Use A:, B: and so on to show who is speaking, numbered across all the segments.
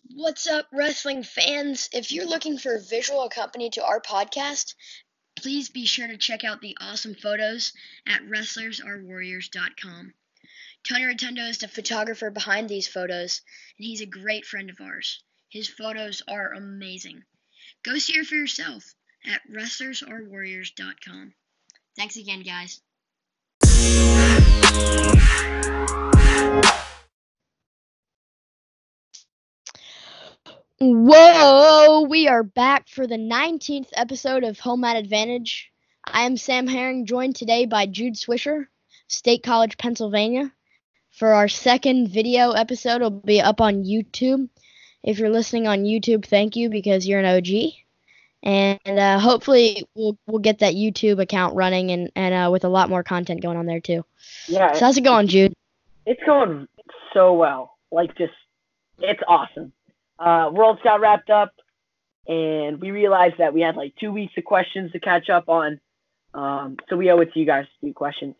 A: What's up, wrestling fans? If you're looking for a visual accompaniment to our podcast, please be sure to check out the awesome photos at wrestlersarewarriors.com. Tony Rotundo is the photographer behind these photos, and he's a great friend of ours. His photos are amazing. Go see her for yourself at wrestlersarewarriors.com. Thanks again, guys. Whoa! We are back for the 19th episode of Home At Advantage. I am Sam Herring, joined today by Jude Swisher, State College, Pennsylvania. For our second video episode, it'll be up on YouTube. If you're listening on YouTube, thank you because you're an OG. And hopefully we'll get that YouTube account running and with a lot more content going on there too.
B: Yeah.
A: So how's it going, Jude?
B: It's going so well. It's awesome. Worlds got wrapped up, and we realized that we had 2 weeks of questions to catch up on. So we owe it to you guys to do questions.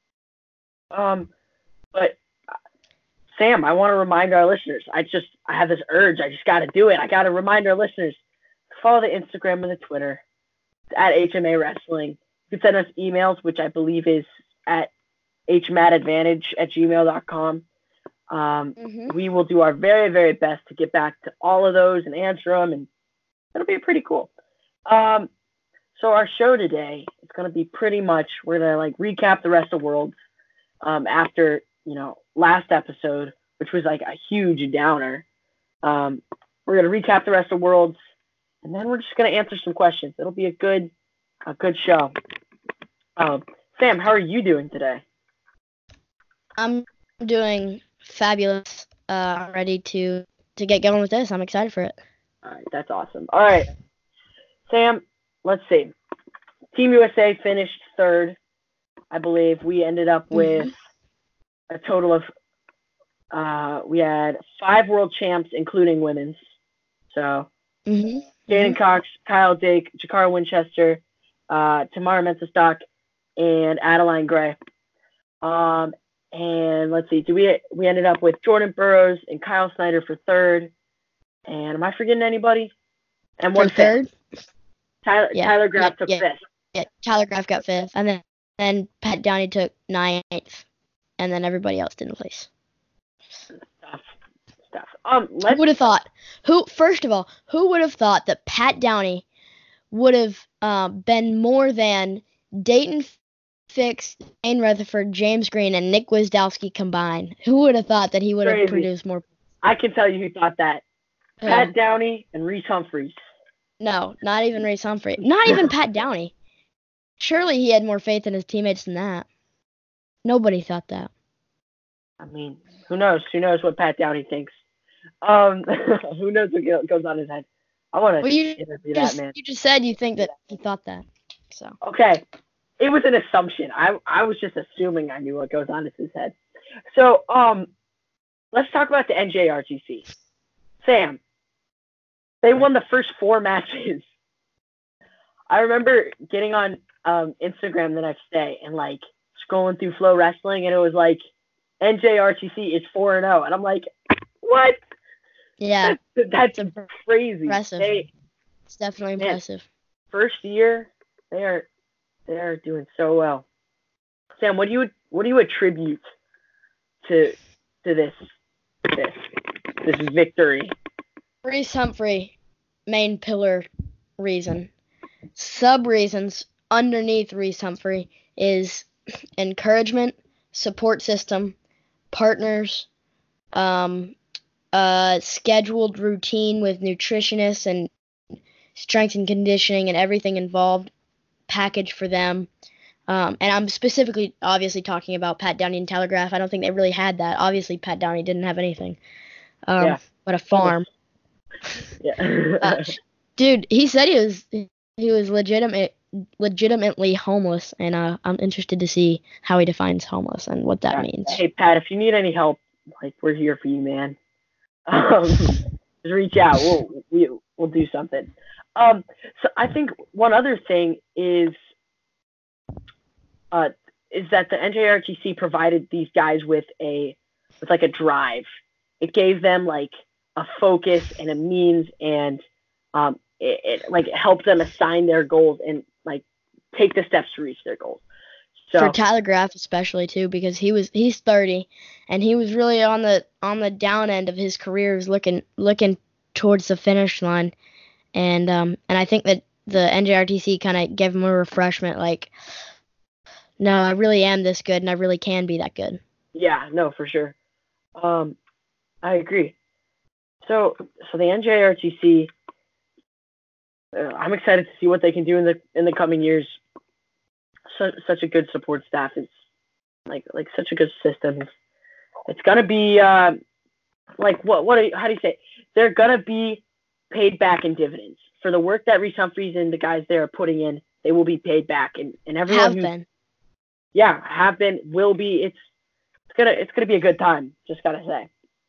B: But Sam, I want to remind our listeners. I have this urge. I just got to do it. I got to remind our listeners to follow the Instagram and the Twitter. It's at HMA Wrestling. You can send us emails, which I believe is at hmatadvantage@gmail.com. We will do our very, very best to get back to all of those and answer them, and it'll be pretty cool. So our show today is going to be pretty much, we're going to recap the rest of Worlds after, last episode, which was a huge downer. We're going to recap the rest of Worlds, and then we're just going to answer some questions. It'll be a good show. Sam, how are you doing today?
A: I'm doing fabulous. I'm ready to get going with this. I'm excited for it.
B: All right, that's awesome. All right, Sam, let's see. Team USA finished third, I believe. We ended up with a total of we had 5 world champs, including women's. So Jaden Cox, Kyle Dake, Jakara Winchester, Tamara Mensah-Stock, and Adeline Gray. And let's see, we ended up with Jordan Burroughs and Kyle Snyder for third. And am I forgetting anybody? And one
A: third.
B: Tyler Graf took fifth.
A: Yeah, Tyler Graf got fifth, and then Pat Downey took 9th, and then everybody else didn't place.
B: Stuff.
A: Who would have thought? First of all, who would have thought that Pat Downey would have been more than Dayton Fix, Dane Rutherford, James Green, and Nick Wisdowski combined? Who would have thought that he would have produced more?
B: I can tell you who thought that. Pat Downey and Reese Humphreys.
A: No, not even Reese Humphreys. Not even Pat Downey. Surely he had more faith in his teammates than that. Nobody thought that.
B: I mean, who knows? Who knows what Pat Downey thinks? Who knows what goes on his head? I want to interview that man.
A: You just said you think that he thought that. So.
B: Okay. It was an assumption. I was just assuming I knew what goes on in his head. So, let's talk about the NJRTC. Sam, they won the first 4 matches. I remember getting on Instagram the next day and scrolling through Flow Wrestling, and it was NJRTC is 4-0, and I'm like, what?
A: Yeah,
B: that's crazy.
A: Impressive. It's definitely impressive.
B: First year, they are doing so well. Sam, what do you attribute to this victory?
A: Reese Humphrey, main pillar reason. Sub reasons underneath Reese Humphrey is encouragement, support system, partners, scheduled routine with nutritionists and strength and conditioning and everything involved package for them. And I'm specifically obviously talking about Pat Downey and Tyler Graf. I don't think they really had that. Obviously Pat Downey didn't have anything. But a farm.
B: Yeah.
A: Dude, he said he was legitimately homeless, and I'm interested to see how he defines homeless and what that means.
B: Hey Pat, if you need any help, we're here for you, man. Just reach out. We'll do something. So I think one other thing is that the NJRTC provided these guys with a drive. It gave them a focus and a means, and it like helps them assign their goals and like take the steps to reach their goals. So,
A: for Tyler Graff especially too, because he's 30 and he was really on the down end of his career, he was looking towards the finish line, and I think that the NJRTC kind of gave him a refreshment, like, no, I really am this good and I really can be that good.
B: Yeah, no, for sure. I agree. So the NJRTC, I'm excited to see what they can do in the coming years. Such a good support staff. It's like such a good system. It's gonna be like how do you say it? They're gonna be paid back in dividends for the work that Reese Humphreys and the guys there are putting in. They will be paid back, and everyone have been, will be. It's gonna be a good time. Just gotta say.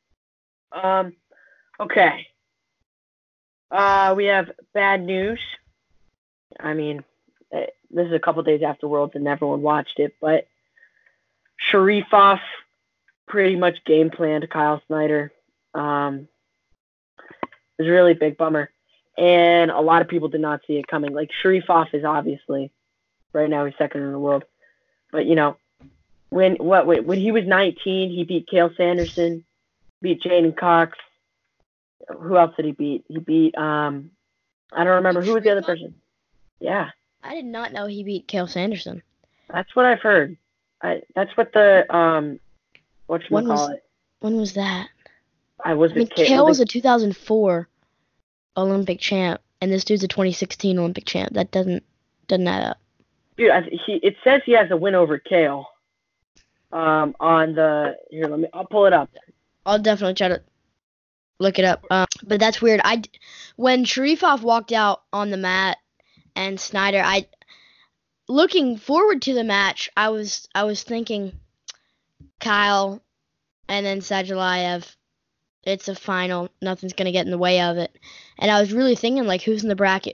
B: Okay. We have bad news. I mean, this is a couple days after Worlds and everyone watched it, but Sharifov pretty much game planned Kyle Snyder. It was a really big bummer, and a lot of people did not see it coming. Like, Sharifov is obviously right now he's second in the world, but when he was 19, he beat Cale Sanderson, beat Jaden Cox. Who else did he beat? He beat I don't remember who was the other person. Yeah.
A: I did not know he beat Cale Sanderson.
B: That's what I've heard. That's what the whatchamacallit.
A: When was that?
B: Cale
A: was a 2004 Olympic champ, and this dude's a 2016 Olympic champ. That doesn't add up.
B: Dude, it says he has a win over Cale. On the I'll pull it up.
A: I'll definitely try to look it up. But that's weird. When Sharifov walked out on the mat and Snyder, looking forward to the match, I was thinking Kyle and then Sadulayev. It's a final. Nothing's gonna get in the way of it. And I was really thinking, like, who's in the bracket?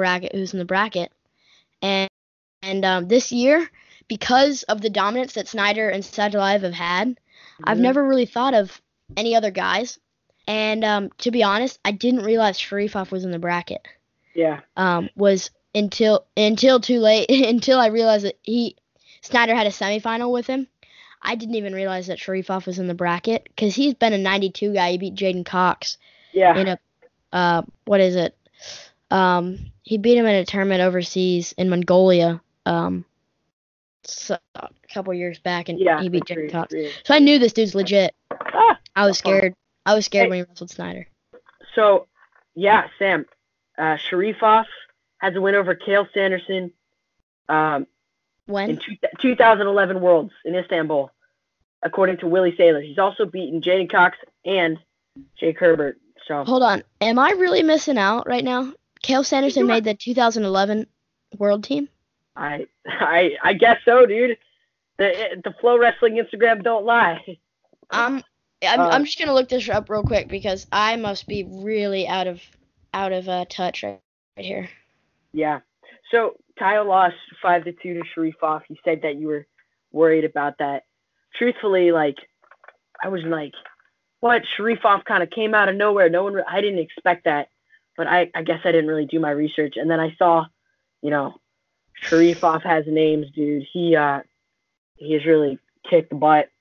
A: And this year, because of the dominance that Snyder and Sadulayev have had, I've never really thought of any other guys. And to be honest, I didn't realize Sharifov was in the bracket.
B: Yeah.
A: Was until too late, until I realized that Snyder had a semifinal with him. I didn't even realize that Sharifov was in the bracket, because he's been a 92 guy. He beat Jaden Cox.
B: Yeah.
A: In a what is it? He beat him in a tournament overseas in Mongolia. So, a couple years back, and he beat Jaden Cox. So I knew this dude's legit. I was scared. When he wrestled Snyder.
B: So, yeah, Sam, Sharifov has a win over Cale Sanderson.
A: When?
B: In 2011 Worlds in Istanbul, according to Willie Saylor. He's also beaten Jaden Cox and Jake Herbert. So
A: hold on, am I really missing out right now? Cale Sanderson made the 2011 World team.
B: I guess so, dude. The Flow Wrestling Instagram don't lie.
A: I'm just gonna look this up real quick, because I must be really out of touch right here.
B: Yeah. So Kyle lost 5-2 to Sharifov. You said that you were worried about that. Truthfully, like, I was like, what? Sharifov kind of came out of nowhere. I didn't expect that, but I guess I didn't really do my research. And then I saw, Sharifov has names, dude. He has really kicked the butt.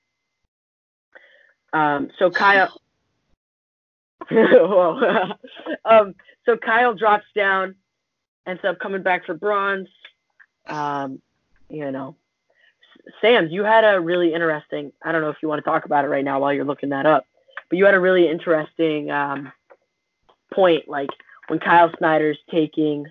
B: So Kyle, so Kyle drops down, ends up coming back for bronze. Sam, you had a really interesting, I don't know if you want to talk about it right now while you're looking that up, but you had a really interesting point, like when Kyle Snyder's taking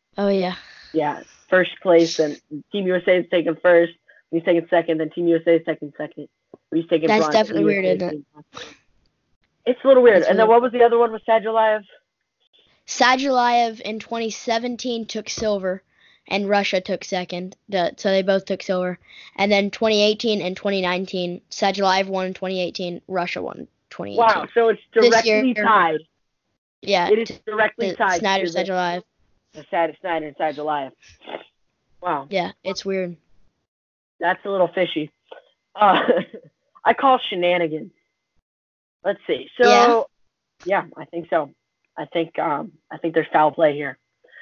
B: first place, and Team USA is taking first, he's taking second, then Team USA is taking second. He's taking
A: That's
B: bronze.
A: definitely weird, isn't it?
B: It's a little weird. And then what was the other one with Sadulayev?
A: Sadulayev in 2017 took silver, and Russia took second. So they both took silver. And then 2018 and 2019, Sadulayev won in 2018, Russia won in 2018.
B: Wow, so it's directly tied.
A: Yeah.
B: It is directly tied.
A: Snyder, Sadulayev.
B: Snyder and Sadulayev. Wow.
A: Yeah, it's weird.
B: That's a little fishy. I call shenanigans. Let's see. So, Yeah, I think so. I think there's foul play here.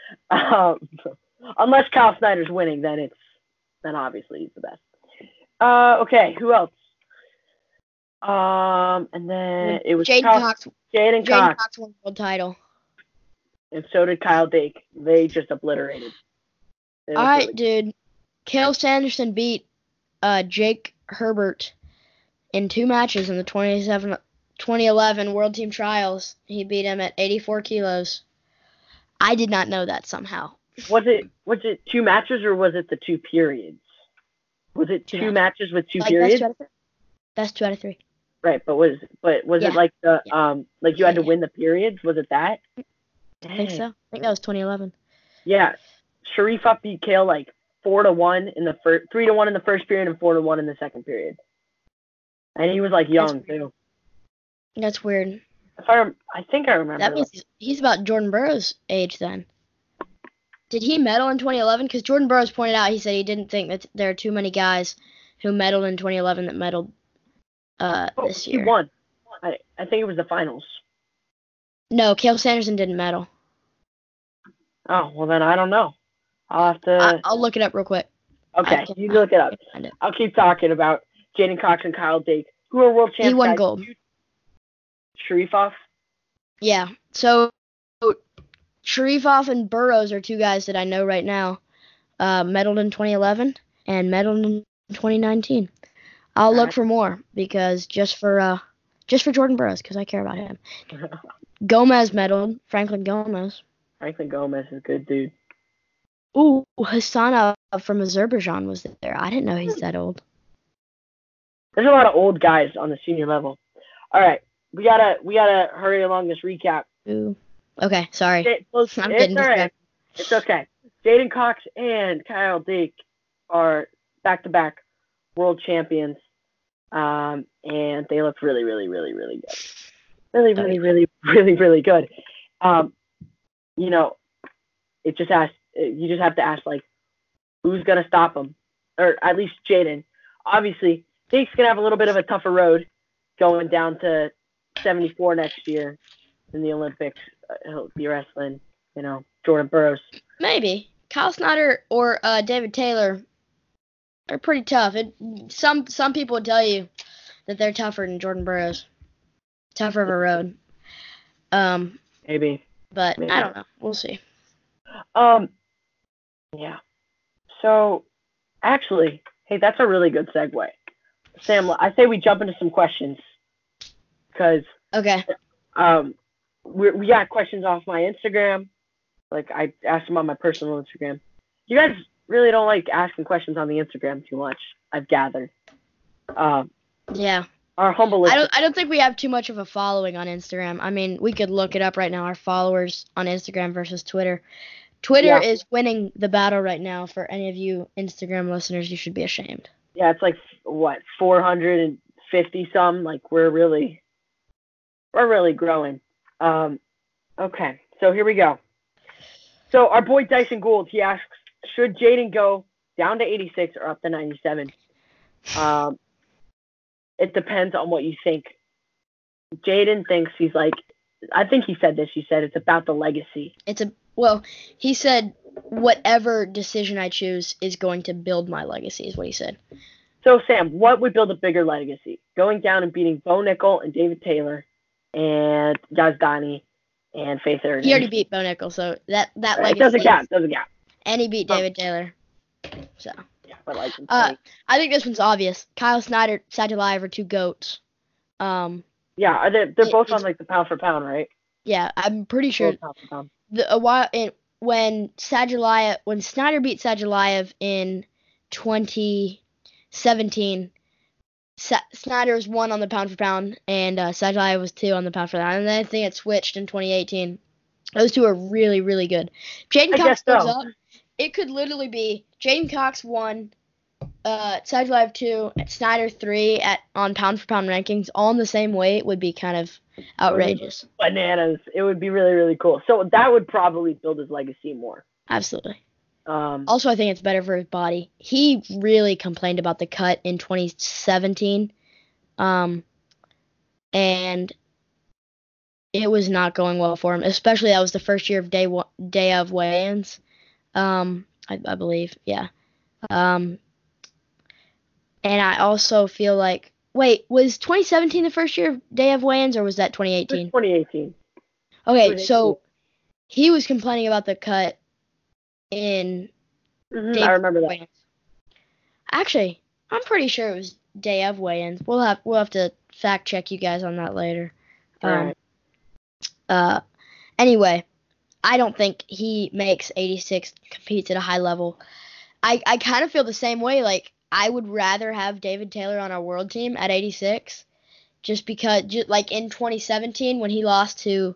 B: Unless Kyle Snyder's winning, then obviously he's the best. Okay, who else? And then it was
A: Jaden Cox won the world title.
B: And so did Kyle Dake. They just obliterated.
A: All right, dude. Cael Sanderson beat Jake Herbert in 2 matches in the 2011 World Team Trials. He beat him at 84 kilos. I did not know that somehow.
B: Was it 2 matches or was it the 2 periods? Was it 2 matches with 2 periods?
A: Best 2 out of 3.
B: Right, but was it like the like you had to win the periods? Was it that?
A: I think so. I think that was 2011.
B: Yeah, Sharifov beat Cael like 4-1 in the first, 3-1 in the first period, and 4-1 in the second period. And he was like young too.
A: That's weird.
B: I think I remember.
A: That means he's about Jordan Burroughs' age then. Did he medal in 2011? Because Jordan Burroughs pointed out, he said he didn't think that there are too many guys who medaled in 2011 that medaled this year.
B: He won. I think it was the finals.
A: No, Cael Sanderson didn't medal.
B: Oh, well then I don't know. I'll have to...
A: I'll look it up real quick.
B: Okay, you look it up. I'll keep talking about Jaden Cox and Kyle Dake, who are world champions.
A: He won gold.
B: Sharifov?
A: Yeah, so Sharifov and Burroughs are 2 guys that I know right now. Medaled in 2011 and medaled in 2019. I'll look for more because just for Jordan Burroughs, because I care about him. Gomez medaled. Franklin Gomez.
B: Franklin Gomez is a good dude.
A: Ooh, Hassanov from Azerbaijan was there. I didn't know he's that old.
B: There's a lot of old guys on the senior level. All right, we gotta hurry along this recap.
A: Ooh. Okay, sorry.
B: It's all right. It's okay. Jaden Cox and Kyle Dake are back-to-back world champions, and they look really, really, really, really good. Really, really, really, really, really good. You know, you just have to ask, like, who's gonna stop them, or at least Jaden. Obviously, Dake's gonna have a little bit of a tougher road going down to 74 next year in the Olympics. He'll be wrestling, Jordan Burroughs.
A: Maybe Kyle Snyder or David Taylor are pretty tough. Some people would tell you that they're tougher than Jordan Burroughs. Tougher of a road.
B: Maybe.
A: But I don't know. We'll see.
B: Yeah. So, actually, hey, that's a really good segue. Sam, I say we jump into some questions. Because
A: okay.
B: We got questions off my Instagram. Like, I asked them on my personal Instagram. You guys really don't like asking questions on the Instagram too much, I've gathered.
A: Yeah.
B: Our humble list.
A: I don't think we have too much of a following on Instagram. I mean, we could look it up right now, our followers on Instagram versus Twitter. Twitter is winning the battle right now. For any of you Instagram listeners, you should be ashamed.
B: Yeah, it's like, 450 some? Like, we're really growing. Okay, so here we go. So our boy Dyson Gould, he asks, should Jaden go down to 86 or up to 97? It depends on what you think. Jaden thinks he's like, I think he said this. He said it's about the legacy.
A: He said whatever decision I choose is going to build my legacy, is what he said.
B: So Sam, what would build a bigger legacy? Going down and beating Bo Nickel and David Taylor and Yazdani and Faith Erden.
A: He already beat Bo Nickel, so that legacy.
B: It doesn't count.
A: And he beat David Taylor. So.
B: Yeah, but
A: I think this one's obvious. Kyle Snyder, Sadulayev are 2 GOATs.
B: Yeah, they're both on like the pound for pound, right?
A: Yeah, I'm pretty sure. When Snyder beat Sadulayev in 2017, Snyder was 1 on the pound for pound, and Sadulayev was 2 on the pound for pound. And then I think it switched in 2018. Those 2 are really, really good. Jaden Cox goes up. It could literally be Jaden Cox 1, Sadulayev 2, Snyder 3 on pound for pound rankings, all in the same weight would be kind of outrageous.
B: Bananas. It would be really, really cool. So that would probably build his legacy more.
A: Absolutely. Also, I think it's better for his body. He really complained about the cut in 2017. And it was not going well for him. Especially that was the first year of day of weigh-ins. I believe, yeah. Um, and I also feel like, wait, was 2017 the first year of day of weigh-ins, or was that
B: It was
A: 2018?
B: 2018.
A: Okay, so he was complaining about the cut in
B: I
A: day
B: remember that.
A: weigh-ins. Actually, I'm pretty sure it was day of weigh-ins. We'll have to fact check you guys on that later.
B: All
A: right. Anyway, I don't think he makes 86, competes at a high level. I kind of feel the same way. Like, I would rather have David Taylor on our world team at 86, just because, like in 2017 when he lost to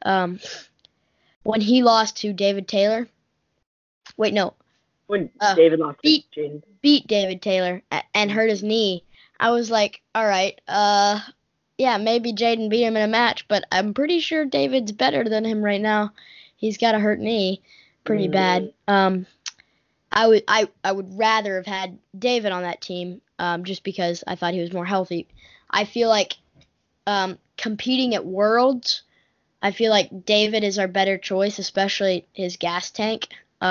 A: David Taylor. Wait, no.
B: When David lost
A: beat David Taylor and hurt his knee, I was like, all right, yeah, maybe Jaden beat him in a match, but I'm pretty sure David's better than him right now. He's got a hurt knee, pretty bad. I would rather have had David on that team, just because I thought he was more healthy. I feel like competing at Worlds, I feel like David is our better choice, especially his gas tank.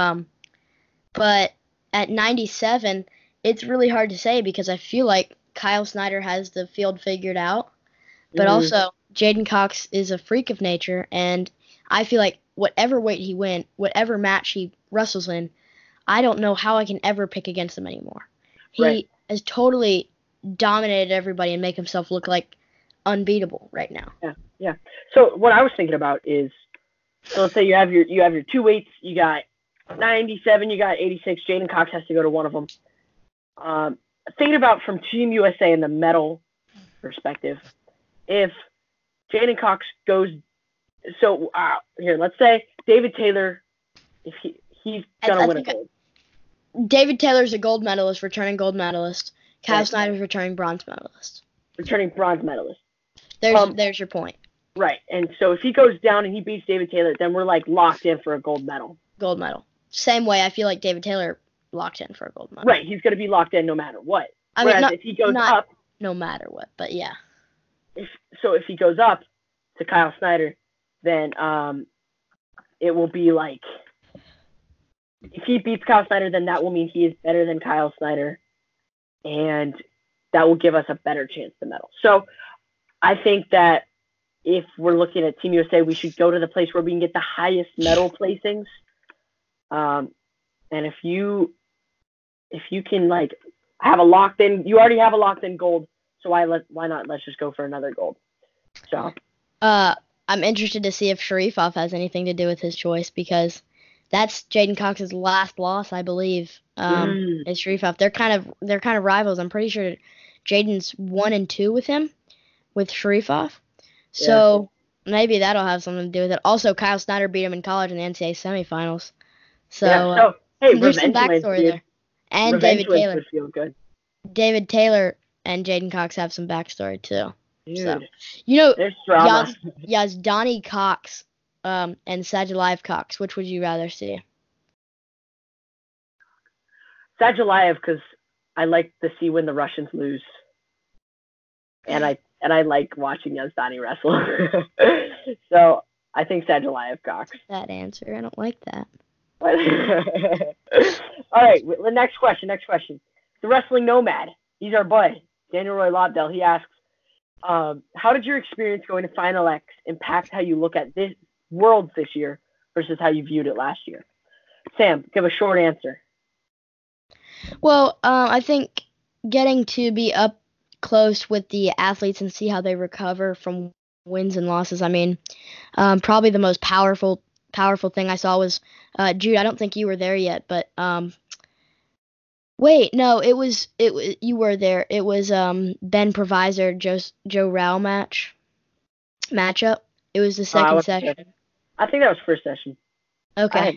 A: But at 97, it's really hard to say because I feel like Kyle Snyder has the field figured out. But also, J'den Cox is a freak of nature, and I feel like whatever weight he wins, whatever match he wrestles in, I don't know how I can ever pick against him anymore. He has totally dominated everybody and make himself look like unbeatable right now.
B: Yeah. So what I was thinking about is, so let's say you have your two weights. You got 97, you got 86. J'den Cox has to go to one of them. Thinking about from Team USA in the medal perspective, if J'den Cox goes, so here, let's say David Taylor, if he's gonna win a gold.
A: David Taylor's a gold medalist, returning gold medalist. Kyle Snyder's returning bronze medalist.
B: Returning bronze medalist.
A: There's your point.
B: Right, and so if he goes down and he beats David Taylor, then we're like locked in for a gold medal.
A: Gold medal. Same way I feel like David Taylor locked in for a gold medal.
B: Right, he's going to be locked in no matter what. Whereas if he goes up,
A: no matter what, but yeah.
B: If he goes up to Kyle Snyder, then it will be like, if he beats Kyle Snyder, then that will mean he is better than Kyle Snyder, and that will give us a better chance to medal. So I think that if we're looking at Team USA, we should go to the place where we can get the highest medal placings. And if you can like have a locked in, you already have a locked in gold, so why not? Let's just go for another gold. So
A: I'm interested to see if Sharifov has anything to do with his choice, because that's J'den Cox's last loss, I believe. Is Sharifov. They're kind of rivals. I'm pretty sure Jaden's 1-2 with him, with Sharifov. So maybe that'll have something to do with it. Also, Kyle Snyder beat him in college in the NCAA semifinals. So,
B: hey,
A: there's some backstory there. And David Taylor.
B: Feel good.
A: David Taylor and J'den Cox have some backstory too.
B: Dude,
A: so, you know,
B: there's drama.
A: Yazdani Cox and Sadulayev Cox. Which would you rather see?
B: Sadulayev, because I like to see when the Russians lose, and I like watching Yazdani wrestle. So I think Sadulayev Cox.
A: That answer, I don't like that.
B: All right, the next question. The Wrestling Nomad. He's our bud, Daniel Roy Lobdell. He asks, how did your experience going to Final X impact how you look at this Worlds this year versus how you viewed it last year? Sam, give a short answer.
A: Well, I think getting to be up close with the athletes and see how they recover from wins and losses. I mean, probably the most powerful thing I saw was Jude. I don't think you were there yet, but wait, no, it was you were there. It was Ben Provisor Joe Rao matchup. It was the second session.
B: I think that was first session.
A: Okay.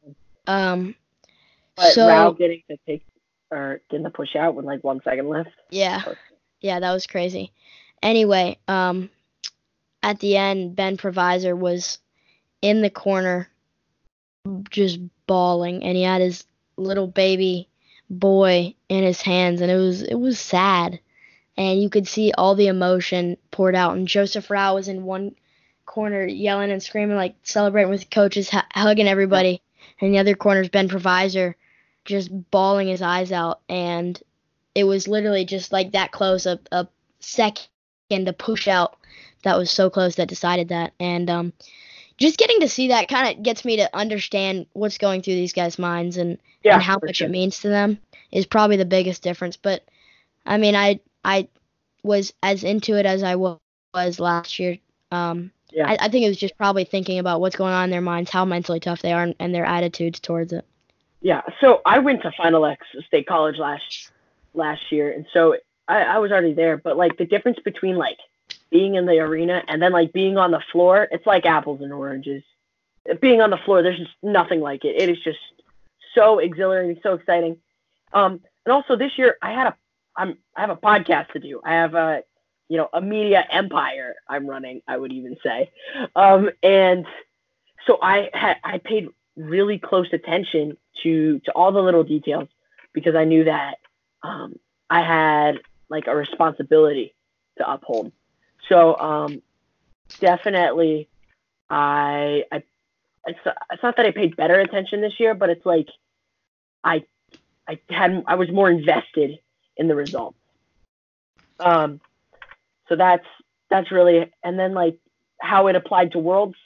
B: But so Rao getting the push out with like 1 second left.
A: Yeah. Yeah, that was crazy. Anyway, at the end, Ben Provisor was in the corner just bawling, and he had his little baby boy in his hands, and it was sad. And you could see all the emotion poured out. And Joseph Rao was in one corner yelling and screaming, like celebrating with coaches, hugging everybody. And the other corner's Ben Provisor just bawling his eyes out. And it was literally just like that close, a second to push out that was so close that decided that. And just getting to see that kind of gets me to understand what's going through these guys' minds and how much it means to them is probably the biggest difference. But, I mean, I was as into it as I was last year. I think it was just probably thinking about what's going on in their minds, how mentally tough they are, and their attitudes towards it.
B: Yeah, so I went to Final X State College last year, and so I was already there. But, like, the difference between, like, being in the arena and then, like, being on the floor, it's like apples and oranges. Being on the floor, there's just nothing like it. It is just so exhilarating, so exciting. And also this year, I have a podcast to do. I have a media empire I'm running, I would even say. And so I paid really close attention to all the little details because I knew that I had like a responsibility to uphold. So definitely it's not that I paid better attention this year, but it's like I was more invested in the results. So that's really, and then like how it applied to Worlds.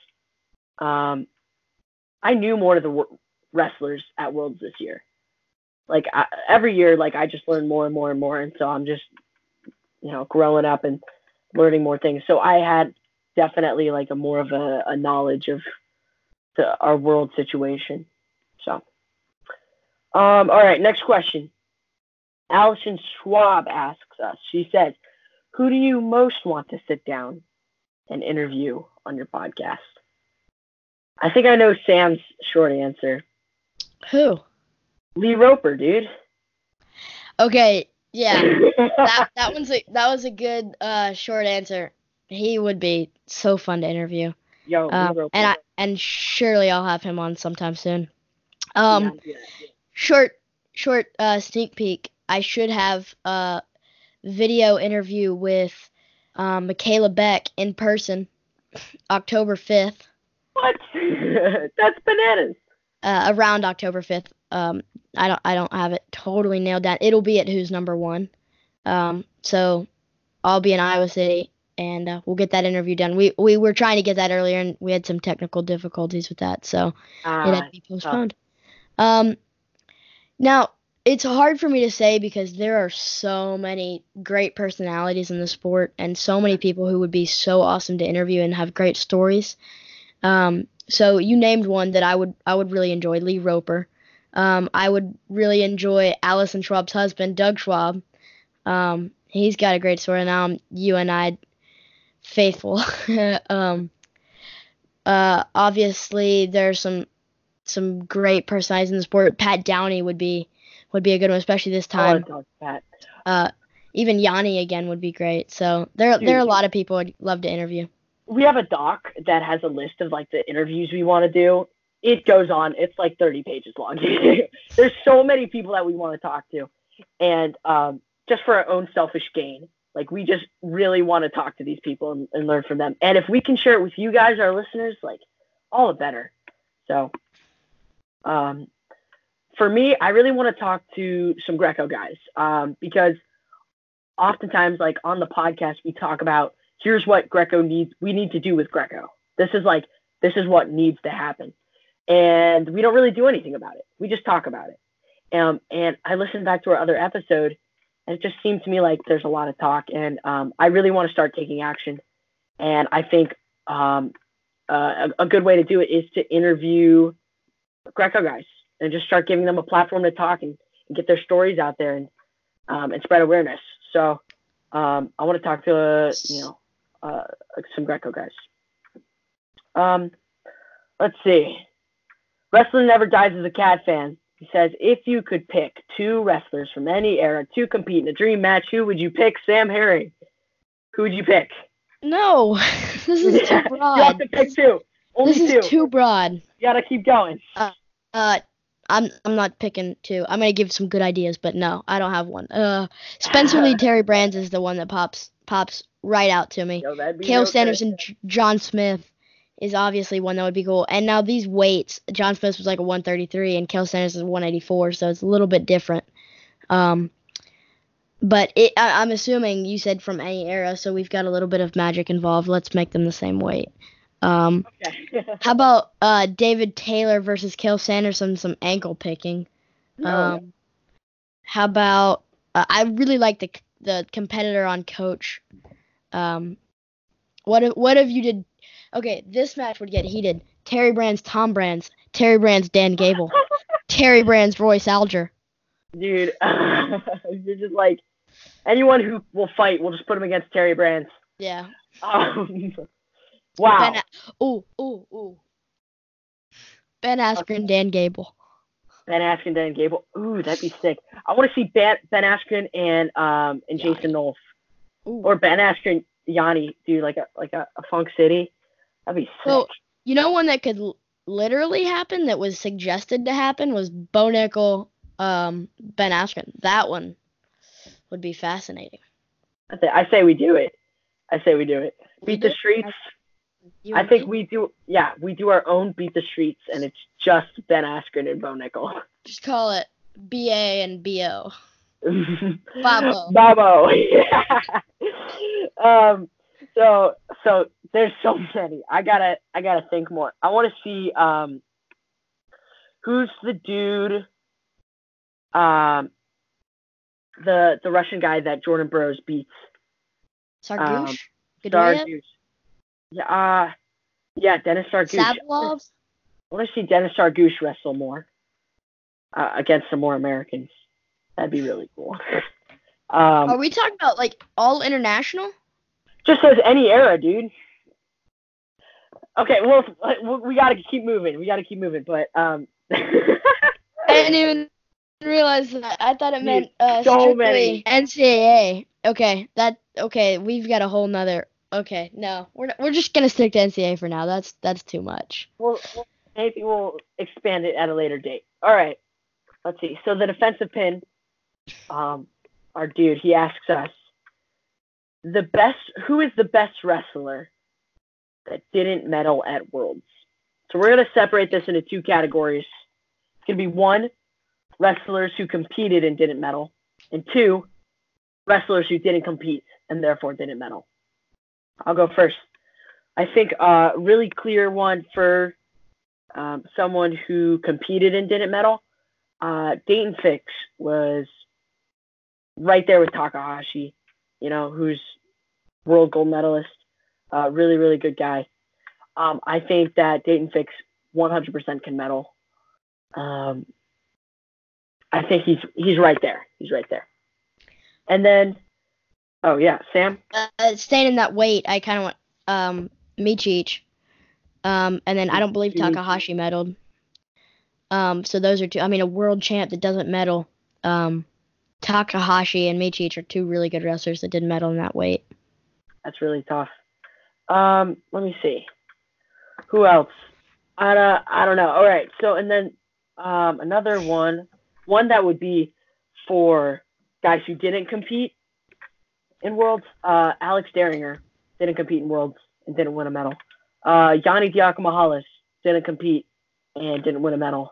B: I knew more of the wrestlers at Worlds this year. Like every year, like I just learned more and more and more, and so I'm just growing up and learning more things. So I had definitely like more of a knowledge of our world situation. So, all right, next question. Allison Schwab asks us. She says, "Who do you most want to sit down and interview on your podcast?" I think I know Sam's short answer.
A: Who?
B: Lee Roper, dude.
A: Okay, yeah. that was a good short answer. He would be so fun to interview.
B: Yo, Lee Roper.
A: And surely I'll have him on sometime soon. Short sneak peek. I should have a video interview with Michaela Beck in person, October 5th.
B: What? That's bananas.
A: Around October 5th. I don't have it totally nailed down. It'll be at Who's Number One. So I'll be in Iowa City, and we'll get that interview done. We were trying to get that earlier, and we had some technical difficulties with that, so it had to be postponed. Now, it's hard for me to say because there are so many great personalities in the sport and so many people who would be so awesome to interview and have great stories. So you named one that I would really enjoy, Lee Roper. I would really enjoy Allison Schwab's husband, Doug Schwab. He's got a great story. Now I'm UNI faithful. Obviously there's some great personalities in the sport. Pat Downey would be a good one, especially this time.
B: I like Pat.
A: Even Yanni again would be great. So there are a lot of people I'd love to interview.
B: We have a doc that has a list of like the interviews we want to do. It goes on. It's like 30 pages long. There's so many people that we want to talk to. And just for our own selfish gain, like we just really want to talk to these people and learn from them. And if we can share it with you guys, our listeners, like all the better. So for me, I really want to talk to some Greco guys because oftentimes like on the podcast, we talk about here's what Greco needs. We need to do with Greco. This is what needs to happen. And we don't really do anything about it. We just talk about it. And I listened back to our other episode, and it just seemed to me like there's a lot of talk. And I really want to start taking action. And I think a good way to do it is to interview Greco guys and just start giving them a platform to talk and get their stories out there and spread awareness. So I want to talk to some Greco guys. Let's see. Wrestling Never Dies is a Cat fan. He says, if you could pick two wrestlers from any era to compete in a dream match, who would you pick? Sam Herring. Who would you pick?
A: No, this is too broad.
B: You have to pick two. Only two.
A: This is too broad.
B: You gotta keep going.
A: I'm not picking two. I'm gonna give some good ideas, but no, I don't have one. Spencer Lee Terry Brands is the one that pops pops right out to me.
B: Yo, that'd be
A: Cael
B: real
A: Sanders
B: good.
A: and John Smith is obviously one that would be cool. And now these weights, John Smith was like a 133 and Cael Sanders is 184, so it's a little bit different. But I'm assuming you said from any era, so we've got a little bit of magic involved. Let's make them the same weight.
B: Okay.
A: How about David Taylor versus Cael Sanders and some ankle picking?
B: No.
A: How about I really like the competitor on Coach. What if you did? Okay, this match would get heated. Terry Brands, Tom Brands, Terry Brands, Dan Gable, Terry Brands, Royce Alger.
B: Dude, you're just like, anyone who will fight, we'll just put him against Terry Brands.
A: Yeah.
B: Wow.
A: Ben Askren, Dan Gable.
B: Ben Askren, Dan Gable. Ooh, that'd be sick. I want to see Ben Askren and Jason Nolf. Or Ben Askren, Yanni, dude, like a Funk City. That'd be sick.
A: So, you know one that could literally happen that was suggested to happen was Bo Nickel, Ben Askren. That one would be fascinating.
B: I say we do it. Beat the Streets. I think we do. Yeah, we do our own Beat the Streets, and it's just Ben Askren and Bo Nickel.
A: Just call it BA and BO.
B: Babo. Yeah. So there's so many. I gotta think more. I want to see who's the dude, the Russian guy that Jordan Burroughs beats.
A: Sargush.
B: Sargush. Yeah, Denis Sargush.
A: Sabalov.
B: I want to see Denis Sargush wrestle more against some more Americans. That'd be really cool.
A: Are we talking about like all international?
B: Just says any era, dude. Okay, well, we gotta keep moving. But
A: I didn't even realize that. I thought it meant
B: so
A: strictly
B: many.
A: NCAA. Okay, we've got a whole nother. Okay, no, we're just gonna stick to NCAA for now. That's too much.
B: Well, maybe we'll expand it at a later date. All right, let's see. So the defensive pin, our dude, he asks us, who is the best wrestler that didn't medal at Worlds? So we're gonna separate this into two categories. It's gonna be one, wrestlers who competed and didn't medal, and two, wrestlers who didn't compete and therefore didn't medal. I'll go first. I think a really clear one for someone who competed and didn't medal. Dayton Fix was right there with Takahashi, who's world gold medalist. Really, really good guy. I think that Dayton Fix 100% can medal. I think he's right there. And then, Sam?
A: Staying in that weight, I kind of want Michich. And then I don't believe Takahashi medaled. So those are two. I mean, a world champ that doesn't medal. Takahashi and Michich are two really good wrestlers that didn't medal in that weight.
B: That's really tough. Let me see. Who else? I don't know. All right. So, and then another one that would be for guys who didn't compete in Worlds. Alex Daringer didn't compete in Worlds and didn't win a medal. Yanni Diakomahalis didn't compete and didn't win a medal.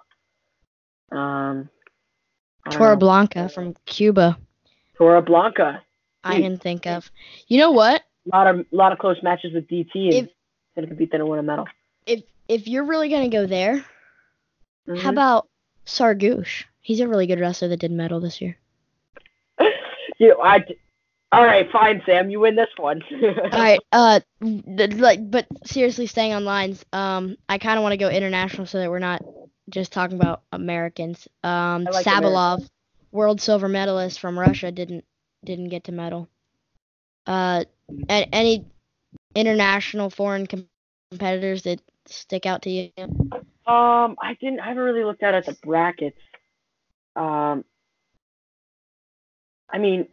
A: Tora Blanca from Cuba.
B: Tora Blanca.
A: I can think of. You know what?
B: A lot of close matches with DT and didn't compete, didn't win a medal.
A: If you're really gonna go there, how about Sargush? He's a really good wrestler that didn't medal this year.
B: All right, fine, Sam. You win this one.
A: All right. But seriously, staying on lines. I kind of want to go international so that we're not just talking about Americans. Sabalov, world silver medalist from Russia, didn't get to medal. Any international foreign competitors that stick out to you?
B: I haven't really looked at the brackets. I mean,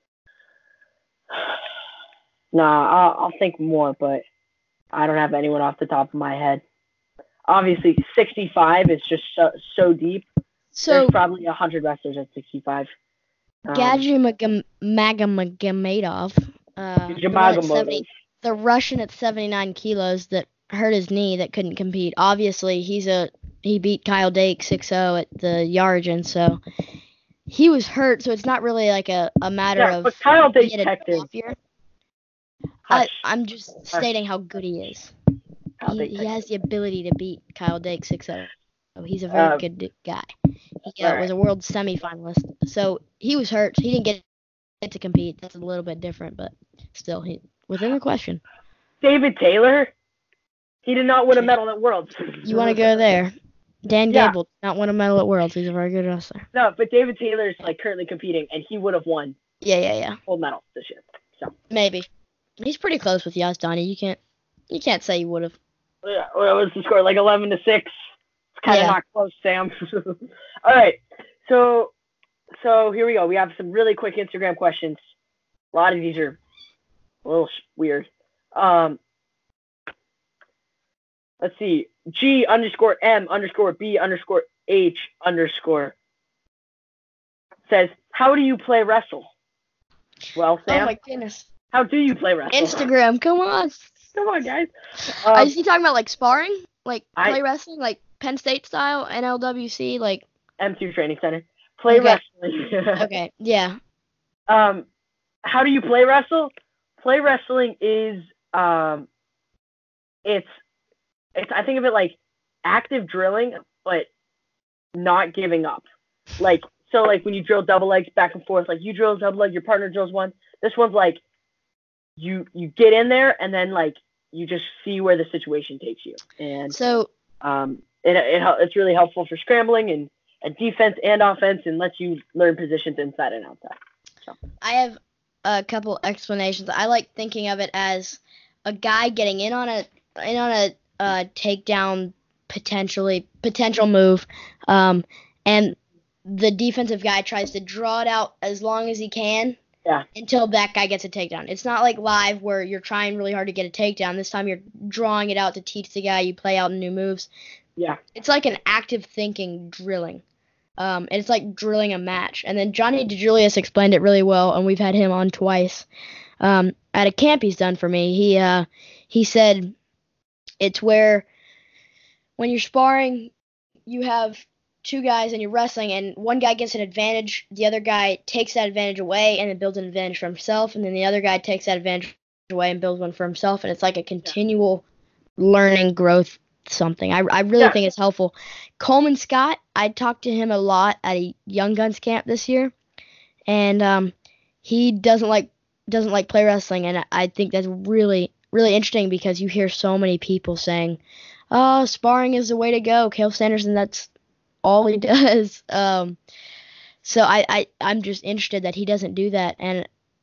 B: I'll think more, but I don't have anyone off the top of my head. Obviously, 65 is just so deep. So there's probably 100 wrestlers at 65.
A: Gadji Magomedov, The Russian at 79 kilos that hurt his knee that couldn't compete. Obviously, he beat Kyle Dake 6-0 at the Yargin, so he was hurt. So it's not really like a matter of.
B: But Kyle Dake checked him.
A: I'm just stating how good he is. He has the ability to beat Kyle Dake 6-0. He's a very good guy. He was a world semifinalist. So he was hurt. He didn't get to compete. That's a little bit different, but still, he within the question.
B: David Taylor? He did not win a medal at Worlds.
A: You want to go there? Dan Gable did not win a medal at Worlds. He's a very good wrestler.
B: No, but David Taylor is currently competing, and he would have won.
A: Yeah.
B: Gold medal this year. So
A: maybe he's pretty close with Yazdani. You can't say he would have.
B: Yeah, what was the score? 11-6. It's kind of not close, Sam. All right, so here we go. We have some really quick Instagram questions. A lot of these are a little weird. Let's see. G_M_B_H_ says, how do you play wrestle? Well, Sam.
A: Oh my goodness.
B: How do you play wrestle?
A: Instagram, come on.
B: Come on, guys.
A: Is he talking about sparring? Play wrestling? Penn State style? NLWC?
B: M2 Training Center. Play wrestling.
A: Okay, yeah.
B: How do you play wrestle? Play wrestling is, it's I think of it like active drilling, but not giving up. So when you drill double legs back and forth, you drill a double leg, your partner drills one. This one's you get in there and then you just see where the situation takes you. And
A: so
B: it's really helpful for scrambling and defense and offense, and lets you learn positions inside and outside. So
A: I have a couple explanations. I like thinking of it as a guy getting in on a takedown potential move, and the defensive guy tries to draw it out as long as he can until that guy gets a takedown. It's not like live where you're trying really hard to get a takedown. This time you're drawing it out to teach the guy you play out new moves.
B: Yeah.
A: It's like an active thinking drilling. And it's like drilling a match. And then Johnny DeJulius explained it really well, and we've had him on twice. At a camp he's done for me, he said it's where when you're sparring, you have two guys and you're wrestling, and one guy gets an advantage, the other guy takes that advantage away and then builds an advantage for himself, and then the other guy takes that advantage away and builds one for himself, and it's like a continual learning growth something. I really think it's helpful. Coleman Scott, I talked to him a lot at a Young Guns camp this year, and he doesn't like play wrestling, and I think that's really, really interesting because you hear so many people saying, oh, sparring is the way to go. Cael Sanderson, that's all he does. So I'm just interested that he doesn't do that, and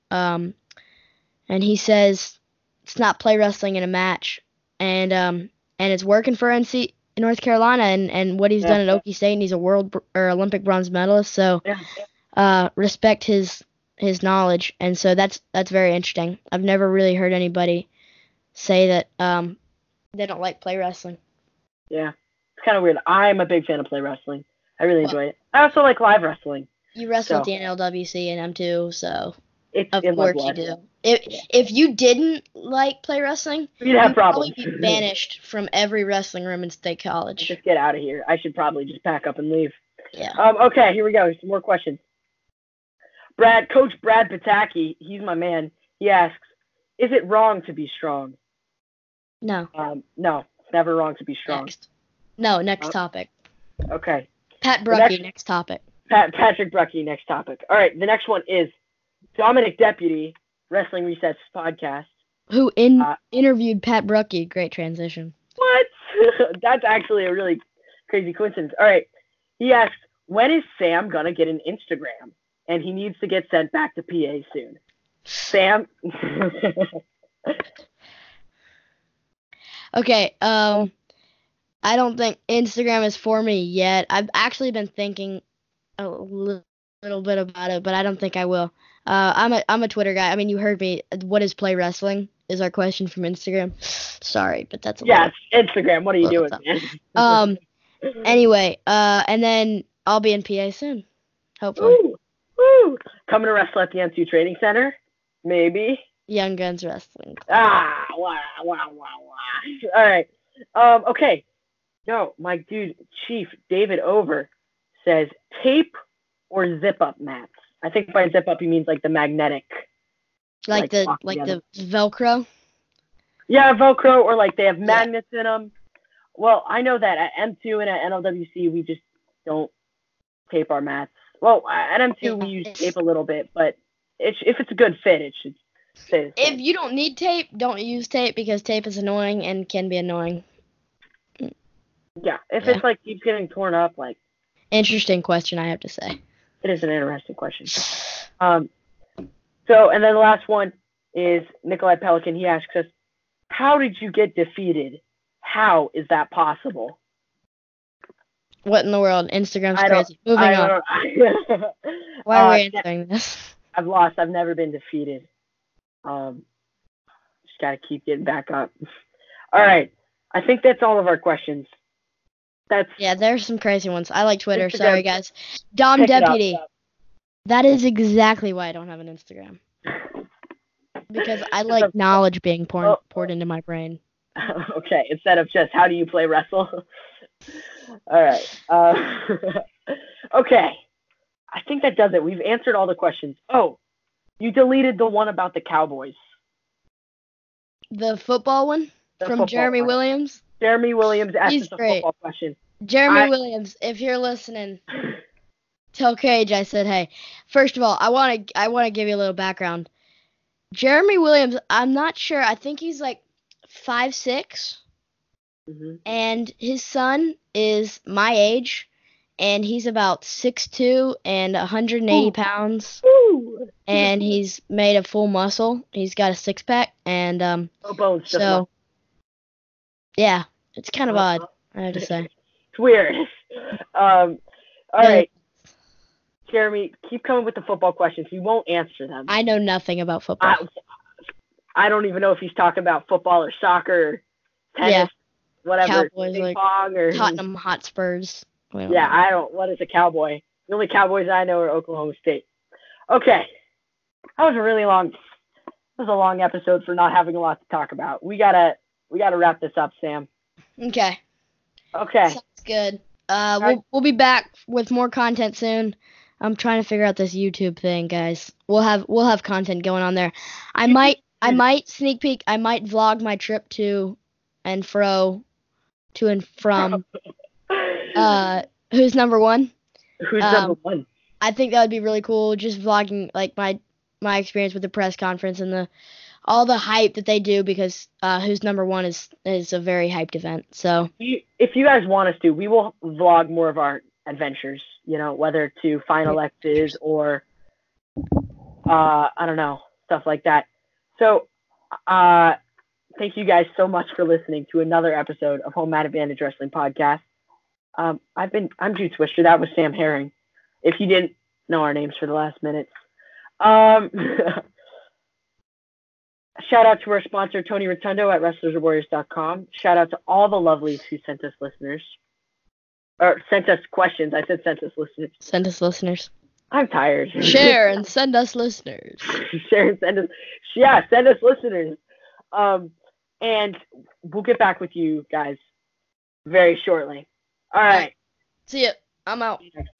A: he says it's not play wrestling in a match, and it's working for NC North Carolina and what he's done at Okie State, and he's a world or Olympic bronze medalist. So respect his knowledge, and so that's very interesting. I've never really heard anybody say that they don't like play wrestling.
B: Yeah. It's kind of weird. I'm a big fan of play wrestling. I really enjoy it. I also like live wrestling.
A: You wrestle at the NLWC and M2, so
B: it's
A: of course you do. If you didn't like play wrestling,
B: you'd have problems.
A: You'd probably be banished from every wrestling room in State College.
B: Just get out of here. I should probably just pack up and leave.
A: Yeah.
B: Okay, here we go. Some more questions. Coach Brad Pataki, he's my man. He asks, is it wrong to be strong?
A: No.
B: No, it's never wrong to be strong.
A: Next topic.
B: Okay.
A: Pat Bruckey, next topic.
B: Patrick Bruckey, next topic. All right, the next one is Dominic Deputy, Wrestling Resets podcast.
A: Who interviewed Pat Bruckey. Great transition.
B: What? That's actually a really crazy coincidence. All right. He asks, when is Sam going to get an Instagram? And he needs to get sent back to PA soon. Sam?
A: Okay, I don't think Instagram is for me yet. I've actually been thinking a little bit about it, but I don't think I will. I'm a Twitter guy. I mean, you heard me. What is play wrestling? Is our question from Instagram. Sorry, but that's
B: it's Instagram. What are you doing, man?
A: Anyway, and then I'll be in PA soon, hopefully.
B: Ooh. Coming to wrestle at the M2 Training Center? Maybe.
A: Young Guns Wrestling Club.
B: Wow. All right. Okay. No, my dude, Chief David Over says tape or zip up mats. I think by zip up he means like the magnetic.
A: Like the Velcro?
B: Yeah, Velcro, or like they have magnets in them. Well, I know that at M2 and at NLWC we just don't tape our mats. Well, at M2 we use tape a little bit, but if it's a good fit, it should stay the same.
A: If you don't need tape, don't use tape because tape is annoying and can be annoying.
B: Yeah, if it's like keeps getting torn up, like.
A: Interesting question, I have to say.
B: It is an interesting question. So, and then the last one is Nikolai Pelican. He asks us, how did you get defeated? How is that possible?
A: What in the world? Instagram's crazy. Moving on. Why are we answering this?
B: I've lost. I've never been defeated. Just got to keep getting back up. All right. I think that's all of our questions.
A: There's some crazy ones. I like Twitter. Instagram. Sorry, guys. Dom Deputy. That is exactly why I don't have an Instagram. Because I like knowledge being poured into my brain.
B: Okay, instead of just how do you play wrestle? All right. Okay. I think that does it. We've answered all the questions. Oh, you deleted the one about the Cowboys.
A: The football one? From Jeremy Williams?
B: Jeremy Williams asked us a football question.
A: Jeremy Williams, if you're listening, tell Cage I said, hey. First of all, I want to give you a little background. Jeremy Williams, I'm not sure. I think he's like 5'6", and his son is my age, and he's about 6'2" and 180 pounds, and he's made of full muscle. He's got a six-pack, and so yeah, it's kind of odd, I have to say.
B: It's weird. All right. Jeremy, keep coming with the football questions. We won't answer them.
A: I know nothing about football.
B: I don't even know if he's talking about football or soccer, tennis, whatever.
A: Cowboys,
B: ping pong or
A: Tottenham Hotspurs.
B: What is a Cowboy? The only Cowboys I know are Oklahoma State. Okay. That was a long episode for not having a lot to talk about. We gotta wrap this up, Sam.
A: Okay.
B: Sounds
A: good. We'll be back with more content soon. I'm trying to figure out this YouTube thing, guys. We'll have content going on there. I might sneak peek. I might vlog my trip to and from Who's Number One.
B: Who's Number One?
A: I think that would be really cool. Just vlogging like my experience with the press conference and all the hype that they do, because Who's Number One is a very hyped event. So
B: if you guys want us to, we will vlog more of our adventures, whether to Final X's or I don't know, stuff like that. So thank you guys so much for listening to another episode of Home Advantage Wrestling Podcast. I'm Jude Swisher. That was Sam Herring. If you didn't know our names for the last minutes. Shout out to our sponsor, Tony Rotundo at WrestlersAndWarriors.com. Shout out to all the lovelies who sent us listeners. Or sent us questions. I said sent us listeners.
A: Send us listeners.
B: I'm tired.
A: Share and send us listeners.
B: Share and send us. Yeah, send us listeners. And we'll get back with you guys very shortly. All right.
A: See ya. I'm out.